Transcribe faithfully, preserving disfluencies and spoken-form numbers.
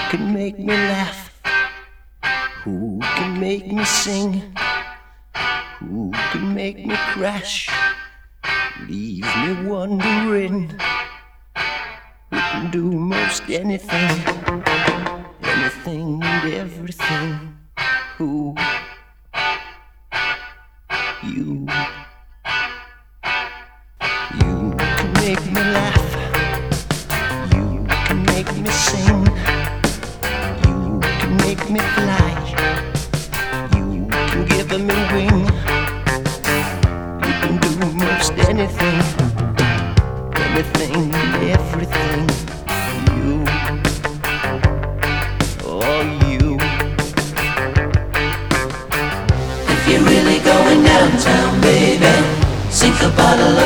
can make me laugh? Who can make me sing? Who can make me crash? Leave me wondering. Who can do most anything, anything and everything? Who? You. You can make me laugh. You can make me sing. You can make me fly. You can give me wing. You can do most anything, anything